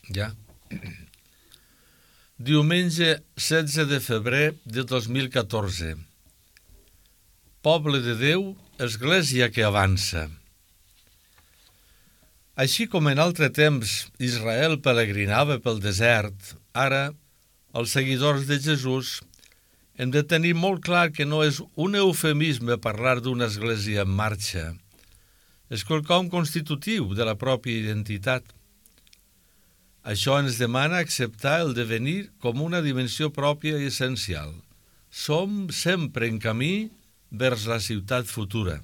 Ja. Diumenge 16 de febrer de 2014. Poble de Déu, església que avança. Així com en altre temps Israel pelegrinava pel desert, ara els seguidors de Jesús hem de tenir molt clar que no és un eufemisme parlar d'una església en marxa. És quelcom constitutiu de la pròpia identitat. Això ens demana acceptar el devenir com una dimensió pròpia i essencial. Som sempre en camí vers la ciutat futura.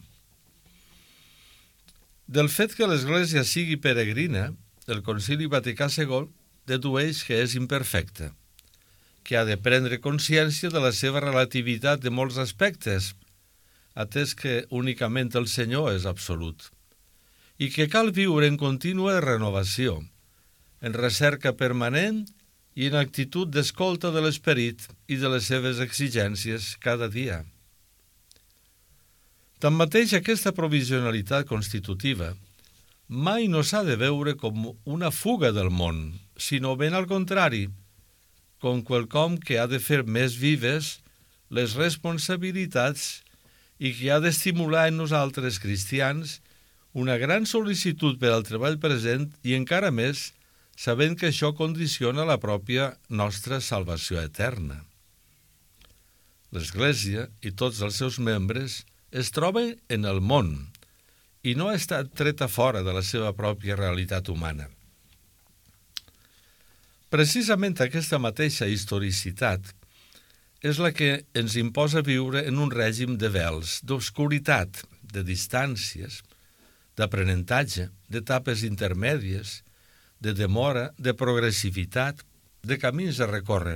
Del fet que l'Església sigui peregrina, el Concili Vaticà II dedueix que és imperfecta, que ha de prendre consciència de la seva relativitat de molts aspectes, atès que únicament el Senyor és absolut, i que cal viure en contínua renovació, en recerca permanent i en actitud d'escolta de l'esperit i de les seves exigències cada dia. Tanmateix, aquesta provisionalitat constitutiva mai no s'ha de veure com una fuga del món, sinó ben al contrari, com quelcom que ha de fer més vives les responsabilitats i que ha d'estimular en nosaltres cristians una gran sol·licitud per al treball present i encara més sabent que això condiciona la pròpia nostra salvació eterna. L'Església i tots els seus membres es troben en el món i no ha estat treta fora de la seva pròpia realitat humana. Precisament aquesta mateixa historicitat és la que ens imposa viure en un règim de vels, d'obscuritat, de distàncies, d'aprenentatge, d'etapes intermèdies, de demora, de progressivitat, de camins a recórrer.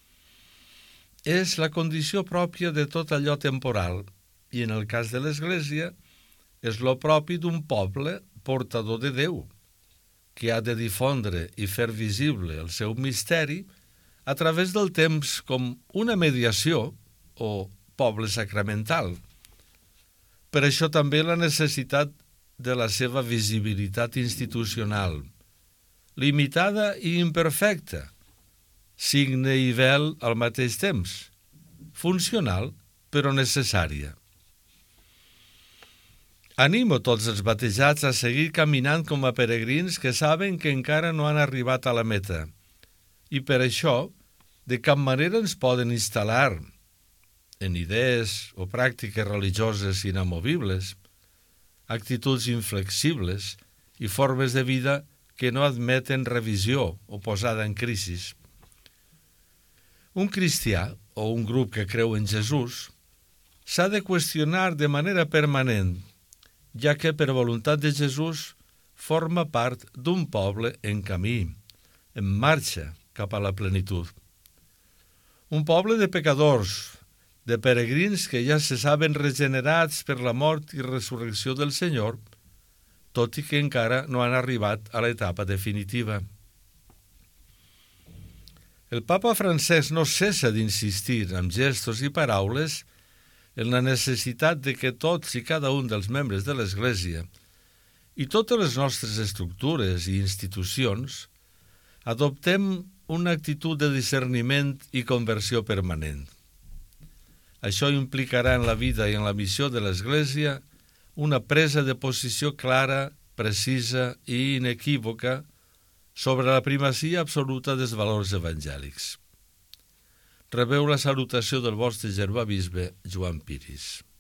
És la condició pròpia de tot allò temporal i, en el cas de l'Església, és lo propi d'un poble portador de Déu, que ha de difondre i fer visible el seu misteri a través del temps com una mediació o poble sacramental. Per això també la necessitat de la seva visibilitat institucional, limitada i imperfecta, signe i vel al mateix temps, funcional però necessària. Animo tots els batejats a seguir caminant com a peregrins que saben que encara no han arribat a la meta i per això de cap manera ens poden instal·lar en idees o pràctiques religioses inamovibles, actituds inflexibles i formes de vida que no admeten revisió o posada en crisi. Un cristià o un grup que creu en Jesús s'ha de qüestionar de manera permanent, ja que per voluntat de Jesús forma part d'un poble en camí, en marxa cap a la plenitud. Un poble de pecadors, de peregrins que ja se saben regenerats per la mort i resurrecció del Senyor, tot i que encara no han arribat a l'etapa definitiva. El papa Francesc no cessa d'insistir amb gestos i paraules en la necessitat de que tots i cada un dels membres de l'Església i totes les nostres estructures i institucions adoptem una actitud de discerniment i conversió permanent. Això implicarà en la vida i en la missió de l'Església una presa de posició clara, precisa i inequívoca sobre la primacia absoluta dels valors evangèlics. Rebeu la salutació del vostre germà bisbe Joan Piris.